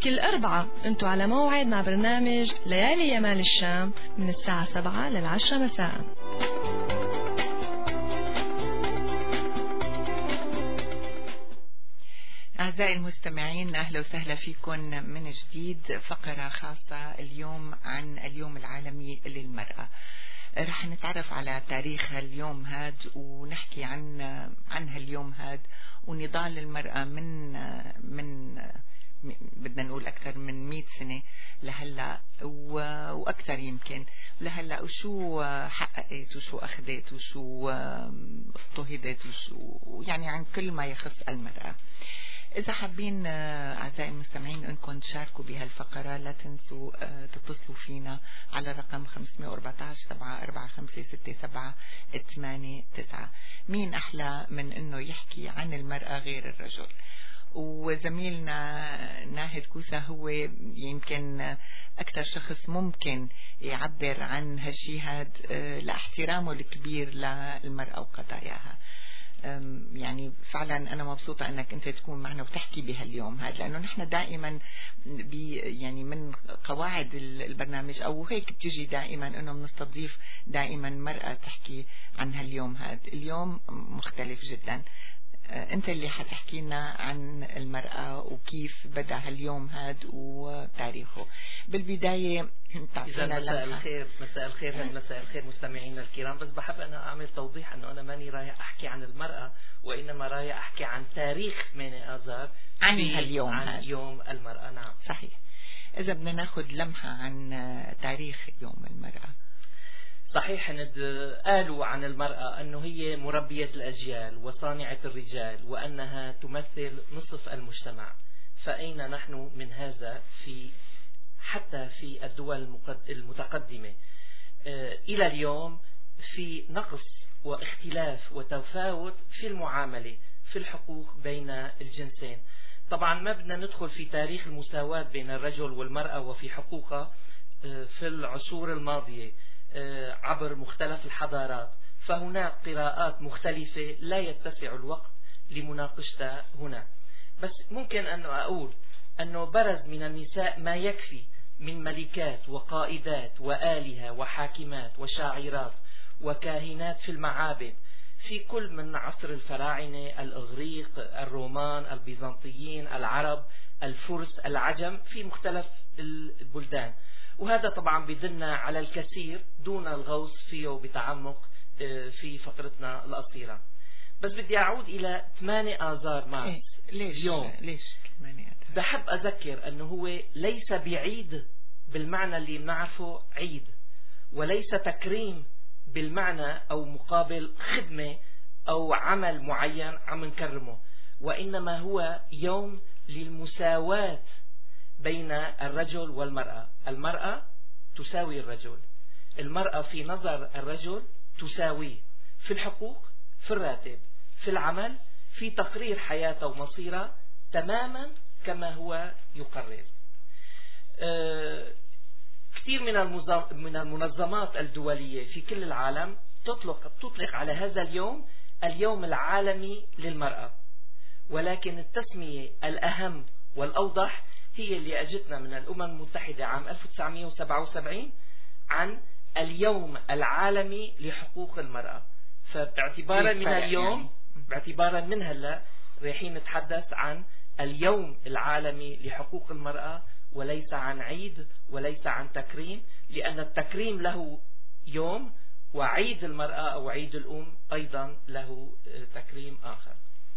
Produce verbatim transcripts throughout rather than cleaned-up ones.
كل أربعة انتوا على موعد مع برنامج ليالي يمال الشام من الساعة سبعة للعشرة مساء. أعزائي المستمعين، أهلا وسهلا فيكم من جديد، فقرة خاصة اليوم عن اليوم العالمي للمرأة. رح نتعرف على تاريخ اليوم هاد ونحكي عن عن هاليوم هاد ونضال المرأة من من بدنا نقول أكثر من مئة سنة لهلا وأكثر يمكن لهلا، وشو حققت وشو أخذت وشو اضطهدت وشو يعني عن كل ما يخص المرأة. إذا حابين أعزائي المستمعين أنكم تشاركوا بهالفقرة لا تنسوا تتصلوا فينا على رقم خمسة أربعة عشر سبعة أربعة خمسة ستة سبعة ثمانية تسعة. مين أحلى من أنه يحكي عن المرأة غير الرجل؟ وزميلنا ناهد كوسة هو يمكن أكثر شخص ممكن يعبر عن هالشي هاد لاحترامه الكبير للمرأة وقضاياها. يعني فعلا أنا مبسوطة أنك أنت تكون معنا وتحكي بهاليوم هذا، لأنه نحن دائما بي يعني من قواعد البرنامج أو هيك بتجي دائما أنه بنستضيف دائما مرأة تحكي عن هاليوم هذا. اليوم مختلف جدا، أنت اللي حتحكي لنا عن المرأة وكيف بدأ هاليوم هاد وتاريخه. بالبداية تعطينا مساء الخير. مساء الخير هل مساء الخير مستمعينا الكرام. بس بحب أنا أعمل توضيح أنه أنا ماني رايح أحكي عن المرأة، وإنما رايح أحكي عن تاريخ ثمانية آذار عن هاليوم عن هاد. يوم المرأة. نعم صحيح. إذا بدنا ناخد لمحة عن تاريخ يوم المرأة. صحيح، قالوا عن المرأة أنه هي مربية الأجيال وصانعة الرجال وأنها تمثل نصف المجتمع. فأين نحن من هذا في حتى في الدول المتقدمة؟ إلى اليوم في نقص واختلاف وتفاوت في المعاملة في الحقوق بين الجنسين. طبعا ما بدنا ندخل في تاريخ المساواة بين الرجل والمرأة وفي حقوقها في العصور الماضية عبر مختلف الحضارات، فهناك قراءات مختلفة لا يتسع الوقت لمناقشتها هنا. بس ممكن أن أقول أنه برز من النساء ما يكفي من ملكات وقائدات وآلهة وحاكمات وشاعرات وكاهنات في المعابد في كل من عصر الفراعنة، الإغريق، الرومان، البيزنطيين، العرب، الفرس، العجم في مختلف البلدان. وهذا طبعا بدلنا على الكثير دون الغوص فيه بتعمق في فقرتنا القصيرة. بس بدي أعود إلى ثمانية آذار مارس. ليش اليوم ليش ثمانية آذار؟ بحب أذكر أنه هو ليس بعيد بالمعنى اللي بنعرفه عيد، وليس تكريم بالمعنى أو مقابل خدمة أو عمل معين عم نكرمه، وإنما هو يوم للمساواة بين الرجل والمرأة. المرأة تساوي الرجل، المرأة في نظر الرجل تساويه في الحقوق، في الراتب، في العمل، في تقرير حياته ومصيره تماما كما هو يقرر. أه كثير من من المنظمات الدولية في كل العالم تطلق تطلق على هذا اليوم اليوم العالمي للمرأة، ولكن التسمية الأهم والأوضح هي اللي أجتنا من الأمم المتحدة عام ألف وتسعمئة وسبعة وسبعين عن اليوم العالمي لحقوق المرأة. فباعتبارا من اليوم باعتبارا من هلا رايحين نتحدث عن اليوم العالمي لحقوق المرأة، وليس عن عيد وليس عن تكريم، لأن التكريم له يوم وعيد المرأة أو عيد الأم أيضا له تكريم آخر.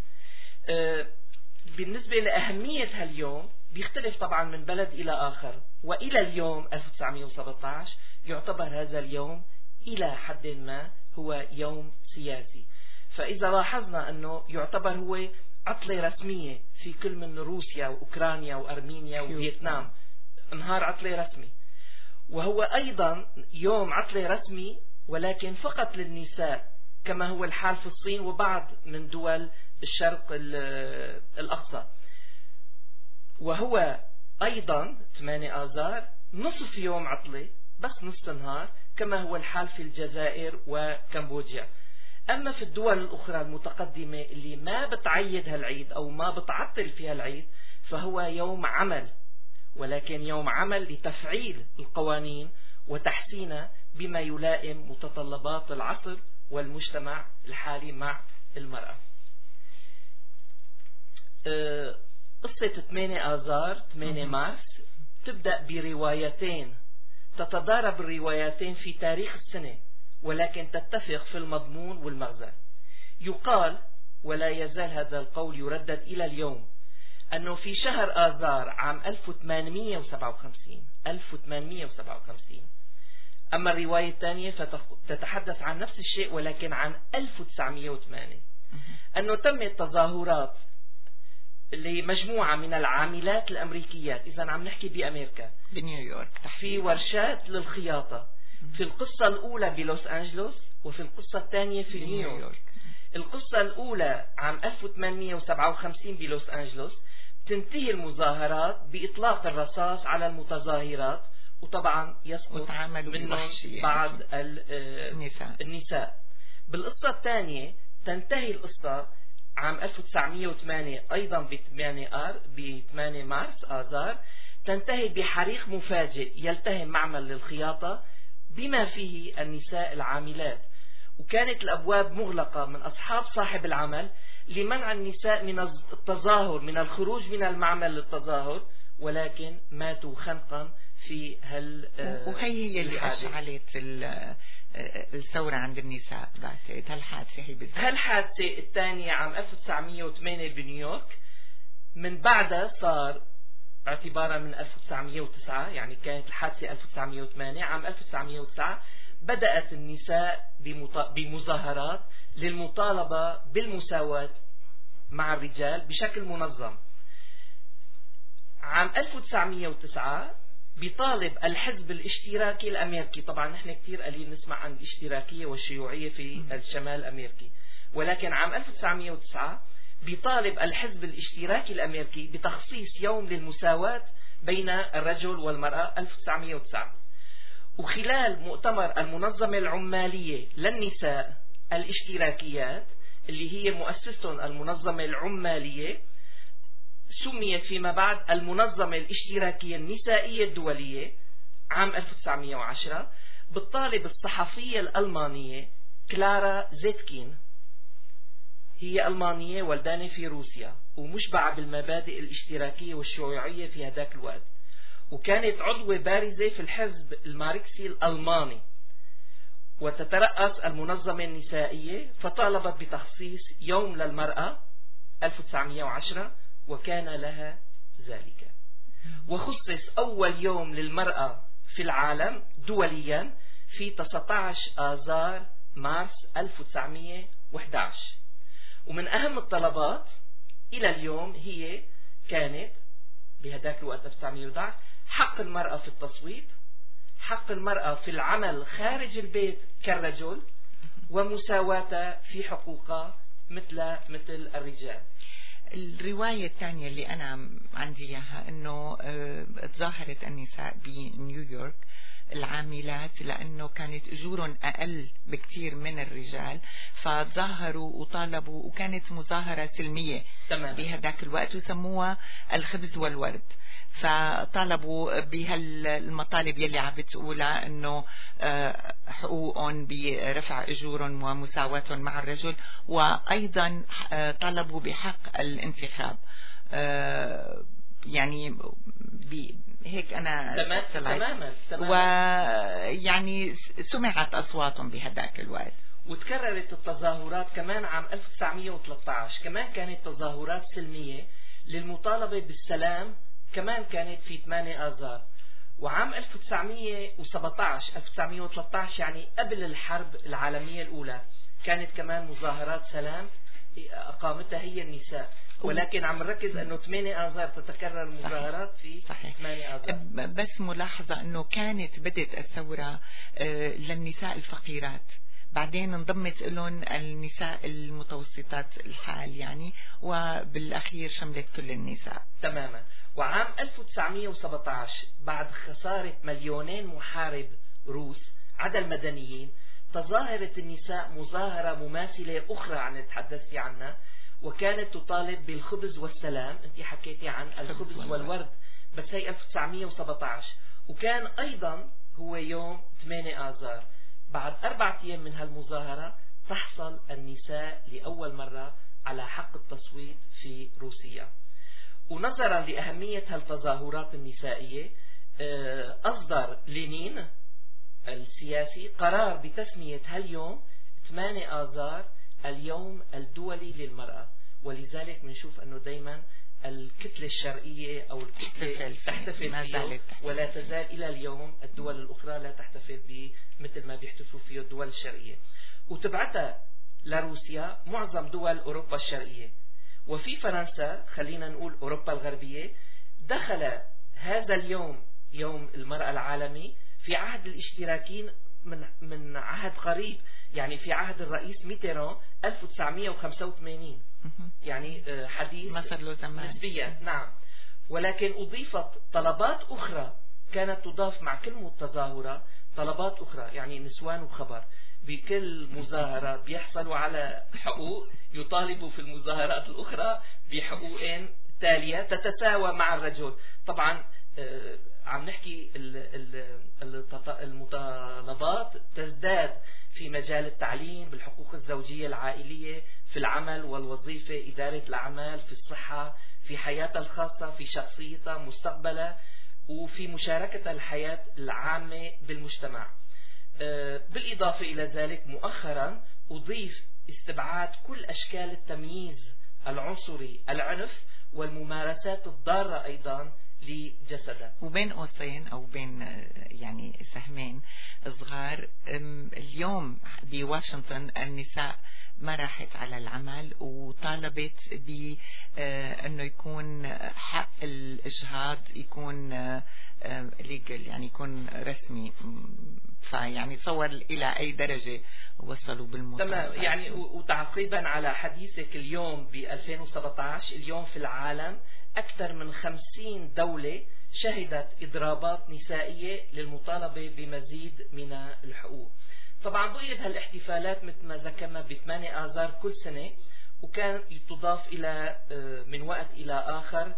بالنسبة لأهمية هاليوم بيختلف طبعا من بلد إلى آخر، وإلى اليوم ألف وتسعمئة وسبعة عشر يعتبر هذا اليوم إلى حد ما هو يوم سياسي. فإذا لاحظنا أنه يعتبر هو عطلة رسمية في كل من روسيا وأوكرانيا وأرمينيا وفيتنام، نهار عطلة رسمي، وهو أيضا يوم عطلة رسمي ولكن فقط للنساء كما هو الحال في الصين وبعض من دول الشرق الأقصى. وهو أيضا ثمانية آذار نصف يوم عطلة بس نصف نهار كما هو الحال في الجزائر وكمبوديا. أما في الدول الأخرى المتقدمة اللي ما بتعيد هالعيد أو ما بتعطل فيها العيد فهو يوم عمل، ولكن يوم عمل لتفعيل القوانين وتحسينها بما يلائم متطلبات العصر والمجتمع الحالي مع المرأة. قصة ثمانية آذار ثمانية مارس تبدأ بروايتين تتضارب الروايتين في تاريخ السنة، ولكن تتفق في المضمون والمغزى. يقال، ولا يزال هذا القول يردد إلى اليوم، أنه في شهر آذار عام ألف وثمانمئة وسبعة وخمسين ألف وثمانمئة وسبعة وخمسين. أما الرواية الثانية فتتحدث عن نفس الشيء ولكن عن ألف وتسعمئة وثمانية، أنه تمت تظاهرات لمجموعة من العاملات الأمريكيات، إذا عم نحكي بأمريكا بنيويورك، في ورشات للخياطة. في القصة الأولى بلوس أنجلوس وفي القصة الثانية في نيويورك. القصة الأولى عام ألف وثمانمئة وسبعة وخمسين بلوس أنجلوس تنتهي المظاهرات بإطلاق الرصاص على المتظاهرات، وطبعا يسقط منهم بعض النساء. النساء. بالقصة الثانية تنتهي القصة عام ألف وتسعمئة وثمانية أيضا ب ثمانية مارس آذار، تنتهي بحريق مفاجئ يلتهم معمل للخياطة بما فيه النساء العاملات، وكانت الأبواب مغلقة من أصحاب صاحب العمل لمنع النساء من التظاهر، من الخروج من المعمل للتظاهر، ولكن ماتوا خنقا في هال وهي هي اللي أشعلت الثورة عند النساء. بعتقد هالحادثة هي بالذات. هالحادثة الثانية عام ألف وتسعمئة وثمانية بنيويورك، من بعدها صار اعتبارا من ألف وتسعمئة وتسعة، يعني كانت الحادثة ألف وتسعمئة وثمانية، عام ألف وتسعمئة وتسعة بدأت النساء بمظاهرات للمطالبة بالمساواة مع الرجال بشكل منظم. عام ألف وتسعمئة وتسعة بيطالب الحزب الاشتراكي الأمريكي، طبعا نحن كتير قليل نسمع عن الاشتراكية والشيوعية في الشمال الأمريكي، ولكن عام ألف وتسعمئة وتسعة بيطالب الحزب الاشتراكي الأمريكي بتخصيص يوم للمساواة بين الرجل والمرأة ألف وتسعمئة وتسعة. وخلال مؤتمر المنظمة العمالية للنساء الاشتراكيات اللي هي مؤسستهم المنظمة العمالية، سميت فيما بعد المنظمة الاشتراكية النسائية الدولية عام ألف وتسعمئة وعشرة، بالطالب الصحفية الألمانية كلارا زيتكين، هي ألمانية ولدانة في روسيا ومشبعة بالمبادئ الاشتراكية والشيوعية في هذاك الوقت، وكانت عضوة بارزة في الحزب الماركسي الألماني وتترأس المنظمة النسائية، فطالبت بتخصيص يوم للمرأة ألف وتسعمئة وعشرة وكان لها ذلك. وخصص أول يوم للمرأة في العالم دوليا في تسعة عشر آذار مارس ألف وتسعمئة وأحد عشر. ومن أهم الطلبات إلى اليوم هي كانت بهداك الوقت ألف وتسعمئة وأحد عشر حق المرأة في التصويت، حق المرأة في العمل خارج البيت كالرجل، ومساواتها في حقوقها مثل مثل الرجال. الرواية الثانية اللي أنا عندي إياها أنه تظاهرت النساء بنيويورك العاملات لأنه كانت أجورهم أقل بكتير من الرجال، فتظاهروا وطالبوا، وكانت مظاهرة سلمية بهذاك الوقت وسموها الخبز والورد. فطالبوا بهالمطالب يلي عم بتقولها انه حقوقهم برفع اجورهم ومساواتهم مع الرجل، وايضا طالبوا بحق الانتخاب. يعني هيك انا تماما تماما ويعني سمعت اصواتهم بهذاك الوقت. وتكررت التظاهرات كمان عام ألف وتسعمئة وثلاثة عشر، كمان كانت تظاهرات سلمية للمطالبة بالسلام، كمان كانت في ثمانية آذار. وعام ألف وتسعمئة وسبعة عشر ألف وتسعمئة وثلاثة عشر يعني قبل الحرب العالمية الأولى كانت كمان مظاهرات سلام أقامتها هي النساء، ولكن عم نركز أنه ثمانية آذار تتكرر المظاهرات في صحيح. ثمانية آذار. بس ملاحظة أنه كانت بدت الثورة للنساء الفقيرات، بعدين انضمت لهم النساء المتوسطات الحال يعني، وبالأخير شملت كل النساء تماما. وعام ألف وتسعمئة وسبعة عشر بعد خسارة مليونين محارب روس عدا المدنيين، تظاهرت النساء مظاهرة مماثلة أخرى عن تحدثت عنها، وكانت تطالب بالخبز والسلام. أنت حكيتي عن الخبز والورد، بس هي ألف وتسعمئة وسبعة عشر. وكان أيضا هو يوم ثمانية آذار. بعد أربعة أيام من هالمظاهرة تحصل النساء لأول مرة على حق التصويت في روسيا. ونظرا لأهمية هالتظاهرات النسائية أصدر لينين السياسي قرار بتسمية هاليوم ثمانية آذار اليوم الدولي للمرأة. ولذلك بنشوف أنه دايما الكتلة الشرقية أو الكتلة تحتفل فيه، ولا تزال إلى اليوم الدول الأخرى لا تحتفل به مثل ما بيحتفلوا فيه الدول الشرقية. وتبعتها لروسيا معظم دول أوروبا الشرقية. وفي فرنسا، خلينا نقول أوروبا الغربية، دخل هذا اليوم يوم المرأة العالمي في عهد الاشتراكيين من من عهد قريب، يعني في عهد الرئيس ميتيران ألف وتسعمئة وخمسة وثمانين، يعني حديث نسبيا. نعم. ولكن أضيفت طلبات أخرى كانت تضاف مع كل متظاهرة، طلبات أخرى يعني نسوان وخبر. بكل مظاهرة بيحصلوا على حقوق، يطالبوا في المظاهرات الأخرى بحقوق تالية تتساوى مع الرجل. طبعا عم نحكي المطالبات تزداد في مجال التعليم، بالحقوق الزوجية العائلية، في العمل والوظيفة، إدارة الأعمال، في الصحة، في حياتها الخاصة، في شخصيتها، مستقبلها، وفي مشاركة الحياة العامة بالمجتمع. بالإضافة إلى ذلك مؤخرا أضيف استبعاد كل أشكال التمييز العنصري، العنف، والممارسات الضارة أيضا لجسده. وبين قوسين أو بين يعني سهمين صغار، اليوم بواشنطن النساء ما راحت على العمل وطالبت بأنه يكون حق الإجهاض يكون ليجل، يعني يكون رسمي. فيعني تصور إلى أي درجة وصلوا بالمطالبة. تمام. يعني وتعقيبا على حديثك اليوم ب ألفين وسبعة عشر، اليوم في العالم أكثر من خمسين دولة شهدت إضرابات نسائية للمطالبة بمزيد من الحقوق. طبعا بقيت هالاحتفالات مثل ما ذكرنا ب ثمانية آذار كل سنة، وكان تضاف إلى من وقت إلى آخر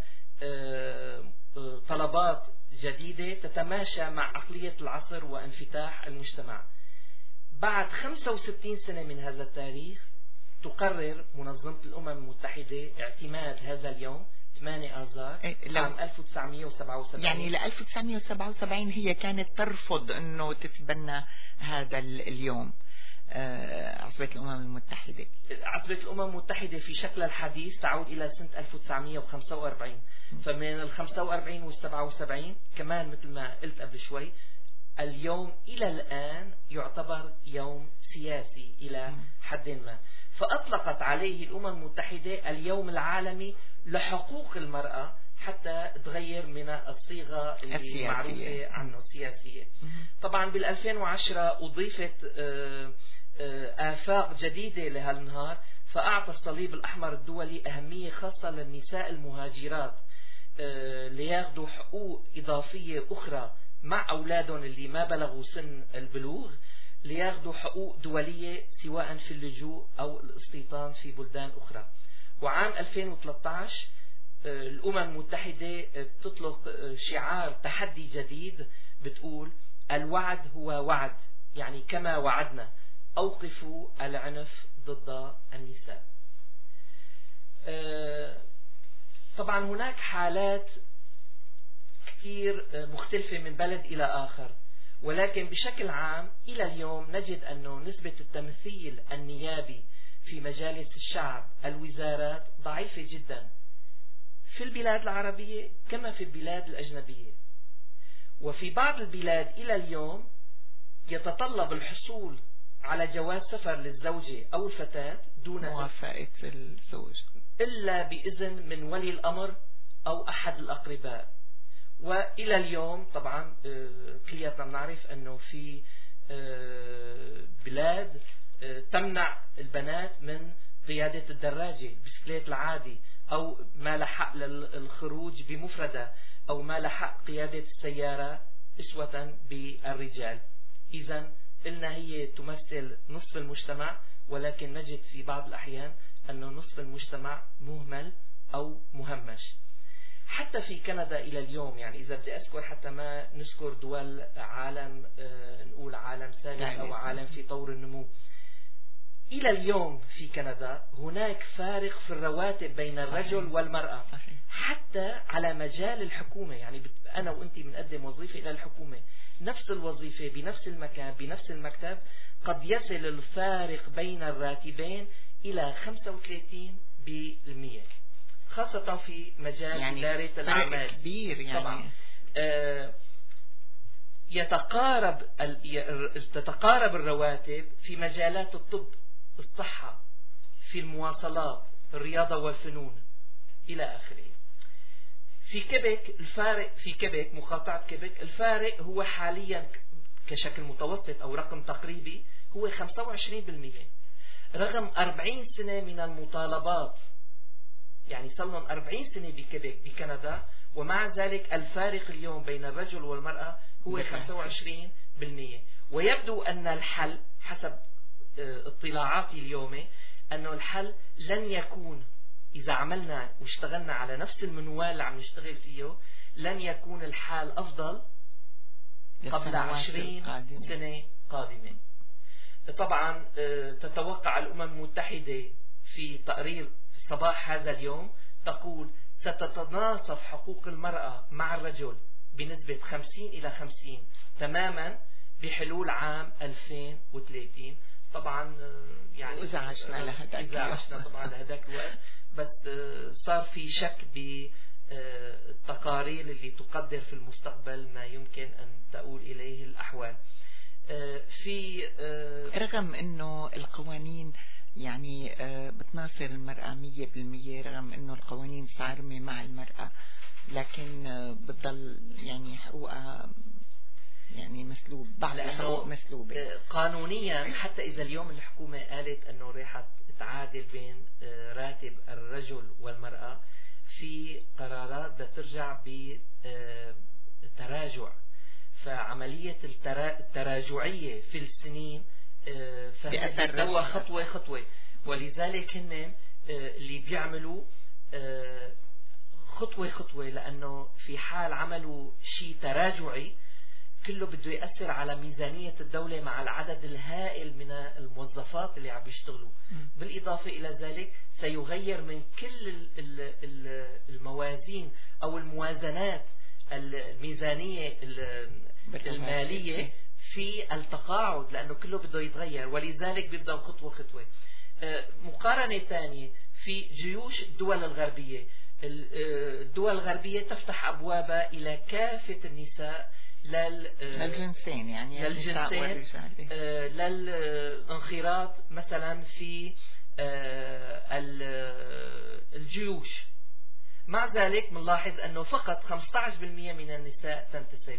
طلبات جديدة تتماشى مع عقلية العصر وانفتاح المجتمع. بعد خمسة وستين سنة من هذا التاريخ تقرر منظمة الأمم المتحدة اعتماد هذا اليوم ثمانية آذار عام ألف وتسعمئة وسبعة وسبعين. يعني ل ألف وتسعمئة وسبعة وسبعين هي كانت ترفض أنه تتبنى هذا اليوم. عصبة الأمم المتحدة عصبة الأمم المتحدة في شكل الحديث تعود إلى سنة ألف وتسعمئة وخمسة وأربعين. فمن ال خمسة وأربعين وال سبعة وسبعين كمان مثل ما قلت قبل شوي، اليوم إلى الآن يعتبر يوم سياسي إلى حد ما. فأطلقت عليه الأمم المتحدة اليوم العالمي لحقوق المرأة حتى تغير من الصيغة اللي معروفة عنه سياسية. طبعا بال ألفين وعشرة أضيفت آفاق جديدة لهالنهار، فأعطى الصليب الأحمر الدولي أهمية خاصة للنساء المهاجرات لياخذوا حقوق إضافية أخرى مع أولادهم اللي ما بلغوا سن البلوغ، لياخذوا حقوق دولية سواء في اللجوء أو الاستيطان في بلدان أخرى. وعام ألفين وثلاثة عشر الأمم المتحدة بتطلق شعار تحدي جديد بتقول الوعد هو وعد، يعني كما وعدنا أوقفوا العنف ضد النساء. طبعا هناك حالات كثير مختلفة من بلد إلى آخر، ولكن بشكل عام إلى اليوم نجد أنه نسبة التمثيل النيابي في مجالس الشعب الوزارات ضعيفة جدا في البلاد العربية كما في البلاد الأجنبية. وفي بعض البلاد إلى اليوم يتطلب الحصول على جواز سفر للزوجة أو الفتاة دون موافقة الزوج إلا بإذن من ولي الأمر أو أحد الأقرباء. وإلى اليوم طبعا كلياتنا نعرف أنه في بلاد تمنع البنات من قيادة الدراجة البسكليت العادي، أو ما لحق للخروج بمفردة، أو ما لحق قيادة السيارة أسوة بالرجال. إذن قلنا هي تمثل نصف المجتمع، ولكن نجد في بعض الأحيان أنه نصف المجتمع مهمل أو مهمش. حتى في كندا إلى اليوم، يعني إذا بدي أذكر حتى ما نذكر دول عالم آه نقول عالم ثالث أو عالم في طور النمو، إلى اليوم في كندا هناك فارق في الرواتب بين الرجل والمرأة. حتى على مجال الحكومة، يعني أنا وأنت بنقدم وظيفة إلى الحكومة، نفس الوظيفة بنفس المكان بنفس المكتب قد يصل الفارق بين الراتبين إلى خمسة وثلاثين بالمئة، خاصة في مجال يعني إدارة الأعمال كبير. يعني طبعا آه يتقارب تتقارب الرواتب في مجالات الطب، الصحة، في المواصلات، الرياضة والفنون إلى آخره. في كيبك الفارق في كيبك مقاطعة كيبك الفارق هو حاليا كشكل متوسط أو رقم تقريبي هو خمسة وعشرين بالمئة، رغم أربعين سنة من المطالبات. يعني صار لهم أربعين سنة بكيبك بكندا، ومع ذلك الفارق اليوم بين الرجل والمرأة هو خمسة وعشرين بالمئة. ويبدو أن الحل حسب اطلاعاتي اليوم أنه الحل لن يكون، إذا عملنا واشتغلنا على نفس المنوال اللي عم نشتغل فيه، لن يكون الحال أفضل قبل عشرين سنة قادمة. طبعا تتوقع الأمم المتحدة في تقرير صباح هذا اليوم تقول ستتناصف حقوق المرأة مع الرجل بنسبة خمسين إلى خمسين تماما بحلول عام ألفين وثلاثين. طبعا يعني إذا عشنا لهذاك إذا عشنا طبعا لهذاك الوقت، بس صار في شك بالتقارير اللي تقدر في المستقبل ما يمكن أن تؤول إليه الأحوال. في رغم أنه القوانين يعني بتناصر المرأة مية بالمية، رغم أنه القوانين صارمة مع المرأة، لكن بتضل يعني حقوقها يعني مسلوب، بعض الحقوق مسلوبة قانونيا. حتى إذا اليوم الحكومة قالت أنه رح تعادل بين راتب الرجل والمرأة، في قرارات ترجع بتراجع، فعملية التراجعية في السنين فهي خطوة خطوة. ولذلك هن اللي بيعملوا خطوة خطوة، لأنه في حال عملوا شيء تراجعي كله بده يأثر على ميزانية الدولة مع العدد الهائل من الموظفات اللي عم بيشتغلوا. بالإضافة إلى ذلك سيغير من كل الموازين أو الموازنات الميزانية المالية في التقاعد، لأنه كله بده يتغير. ولذلك بيبدأ خطوة خطوة. مقارنة ثانية في جيوش الدول الغربية، الدول الغربية تفتح أبوابها إلى كافة النساء للجنسين، يعني للجنسين للانخراط مثلا في الجيوش. مع ذلك بنلاحظ أنه فقط خمسة عشر بالمئة من النساء تنتسب.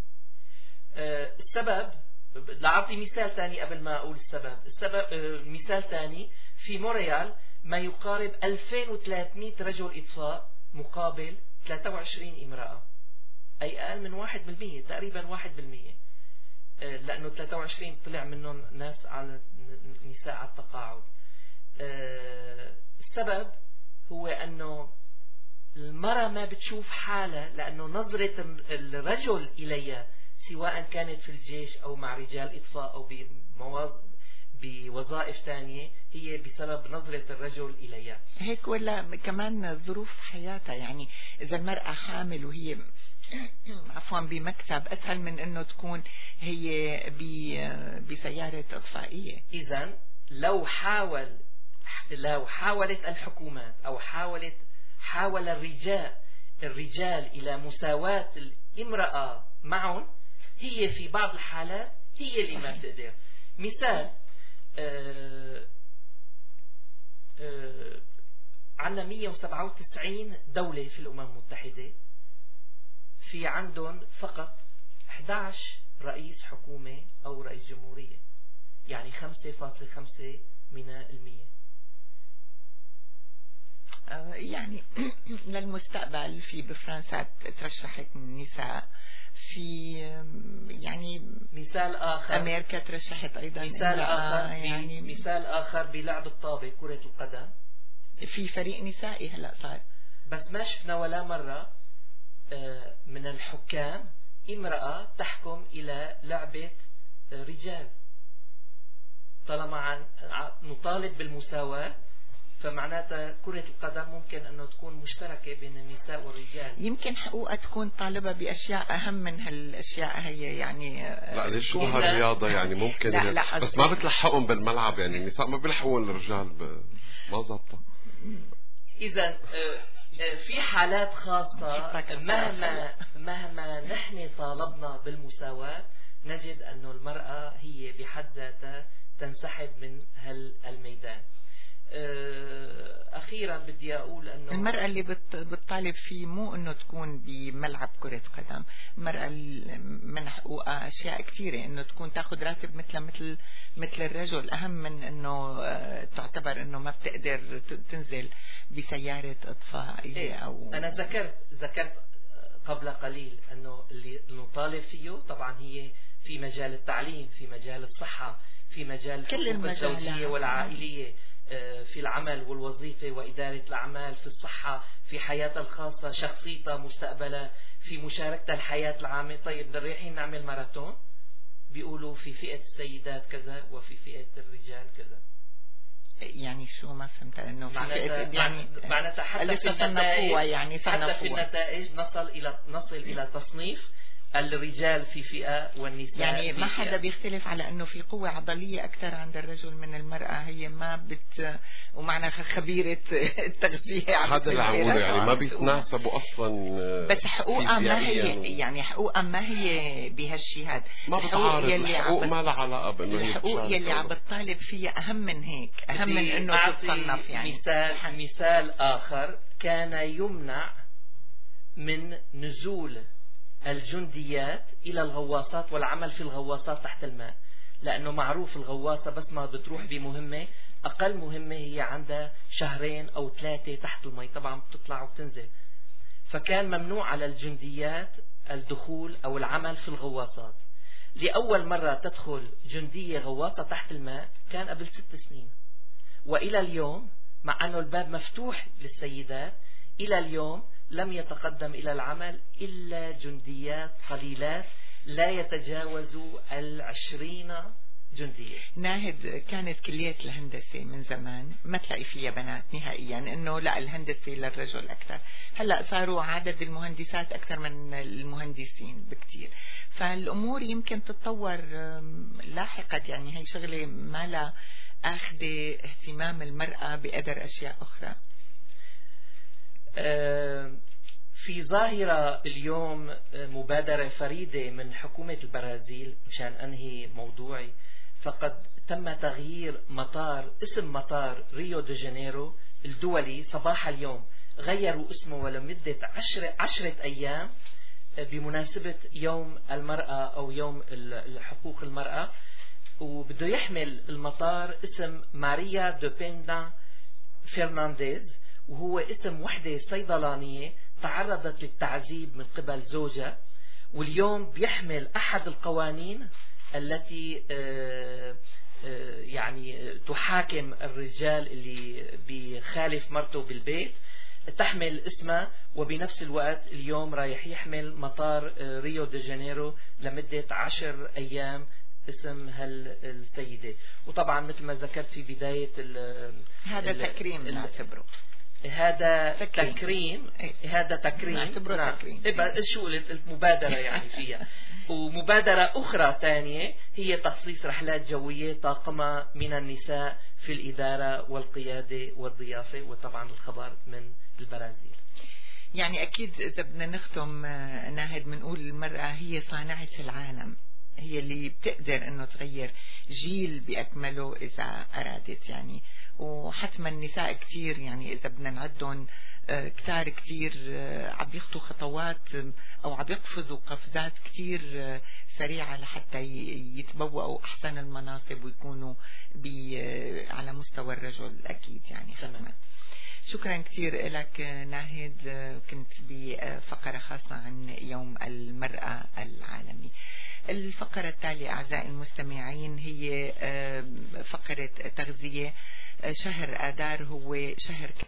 السبب، لأعطي مثال ثاني قبل ما أقول السبب. السبب مثال ثاني في مونريال ما يقارب ألفين وثلاثمئة رجل إطفاء مقابل ثلاثة وعشرين امرأة، أي أقل من واحد بالمئة، تقريبا واحد بالمئة، لأنه ثلاثة وعشرين طلع منهم ناس على نساء على التقاعد. السبب هو أنه المرأة ما بتشوف حالها، لأنه نظرة الرجل إليها سواء كانت في الجيش أو مع رجال إطفاء أو بوظائف ثانية هي بسبب نظرة الرجل إليها. هيك ولا كمان ظروف حياتها، يعني إذا المرأة حامل وهي عفوا بمكتب أسهل من أنه تكون هي بسيارة إطفائية. إذن لو حاول لو حاولت الحكومات أو حاولت حاول الرجال الرجال إلى مساواة الامرأة معهم، هي في بعض الحالات هي اللي ما بتقدر. مثال، آآ آآ عندنا مئة وسبعة وتسعين دولة في الأمم المتحدة، في عندهم فقط أحد عشر رئيس حكومة أو رئيس جمهورية، يعني خمسة فاصلة خمسة من المية. يعني للمستقبل في بفرنسا ترشحت النساء، في يعني مثال آخر أمريكا ترشحت أيضا، مثال آخر يعني مثال آخر بلعب الطابة كرة القدم في فريق نسائي هلا صار، بس ما شفنا ولا مرة من الحكام امرأة تحكم إلى لعبة رجال. طالما نطالب بالمساواة فمعناتها كرة القدم ممكن أنه تكون مشتركة بين النساء والرجال. يمكن حقوقها تكون طالبة بأشياء أهم من هالأشياء هي يعني. لا ليش شو هالرياضة يعني ممكن لا لا بس ما بتلحقهم بالملعب يعني النساء ما بيلحقون الرجال ب... ما زبطة. إذا في حالات خاصة مهما مهما نحن طالبنا بالمساواة نجد أنه المرأة هي بحد ذاتها تنسحب من هالميدان. أخيرا بدي أقول أنه المرأة اللي بتطالب فيه مو أنه تكون بملعب كرة قدم، المرأة من حقوقها أشياء كثيرة، أنه تكون تأخذ راتب مثل مثل مثل الرجل، أهم من أنه تعتبر أنه ما بتقدر تنزل بسيارة إطفائية أو. أنا ذكرت ذكرت قبل قليل أنه اللي نطالب فيه طبعا هي في مجال التعليم، في مجال الصحة، في مجال الحقوق الزوجية والعائلية، في العمل والوظيفة وإدارة الأعمال، في الصحة، في حياتها الخاصة، شخصيتها، مستقبلها، في مشاركة الحياة العامة. طيب رايحين نعمل ماراثون بيقولوا في فئة السيدات كذا وفي فئة الرجال كذا. يعني شو ما فهمت انه في فئة يعني معناتها حتى في النتائج يعني حتى في النتائج نصل إلى نصل إلى تصنيف الرجال في فئة والنساء يعني في ما حدا فئة. بيختلف على انه في قوة عضلية اكثر عند الرجل من المرأة، هي ما بت ومعنى خبيرة التغذية هذا اللي عم يعني ما بيتناسبوا اصلا. بس حقوقها ما هي يعني حقوقها ما هي بهالشيء هذا، ما بتعارض الحقوق، ما لها علاقة بانه هي الحقوق يلي عم بتطالب فيها اهم من هيك، اهم من انه تتصنف. يعني مثال مثال اخر، كان يمنع من نزول الجنديات إلى الغواصات والعمل في الغواصات تحت الماء، لأنه معروف الغواصة بس ما بتروح بمهمة، أقل مهمة هي عندها شهرين أو ثلاثة تحت الماء، طبعا بتطلع وبتنزل. فكان ممنوع على الجنديات الدخول أو العمل في الغواصات. لأول مرة تدخل جندية غواصة تحت الماء كان قبل ست سنين، وإلى اليوم مع أنه الباب مفتوح للسيدات إلى اليوم لم يتقدم إلى العمل إلا جنديات قليلات لا يتجاوزوا العشرين جندية. ناهد، كانت كلية الهندسة من زمان ما تلاقي فيها بنات نهائيا، انه لا الهندسة للرجل اكثر. هلا صاروا عدد المهندسات اكثر من المهندسين بكثير، فالامور يمكن تتطور لاحقا. يعني هي شغلة ما لا اخذ اهتمام المرأة بقدر اشياء اخرى. في ظاهرة اليوم مبادرة فريدة من حكومة البرازيل، مشان أنهي موضوعي، فقد تم تغيير مطار اسم مطار ريو دي جانيرو الدولي صباح اليوم، غيروا اسمه ولمدة عشرة, عشرة أيام بمناسبة يوم المرأة أو يوم حقوق المرأة، وبده يحمل المطار اسم ماريا دو بيندا فرنانديز، وهو اسم وحدة صيدلانية تعرضت للتعذيب من قبل زوجها، واليوم بيحمل أحد القوانين التي يعني تحاكم الرجال اللي بيخالف مرته بالبيت، تحمل اسمها، وبنفس الوقت اليوم رايح يحمل مطار ريو دي جانيرو لمدة عشر أيام اسم هالسيدة. وطبعا مثل ما ذكرت في بداية هذا تكريم نعتبره، هذا تكريم, تكريم. هذا تكريم نعتبره نعم. تكريم. إيه شو المبادرة يعني فيها. ومبادرة أخرى ثانية هي تخصيص رحلات جوية طاقمة من النساء في الإدارة والقيادة والضيافة، وطبعا الخبر من البرازيل. يعني أكيد إذا بدنا نختم ناهد بنقول المرأة هي صانعة العالم، هي اللي بتقدر انه تغير جيل بأكمله إذا أرادت. يعني وحتما النساء كتير، يعني إذا بدنا نعدهم كتار كتير عم يخطوا خطوات أو عم يقفزوا قفزات كتير سريعة لحتى يتبوأوا أحسن المناصب ويكونوا على مستوى الرجل أكيد. يعني حتما. شكرا كتير لك ناهد، كنت بفقرة خاصة عن يوم المرأة العالمي. الفقرة التالية أعزائي المستمعين هي فقرة تغذية. شهر آذار هو شهر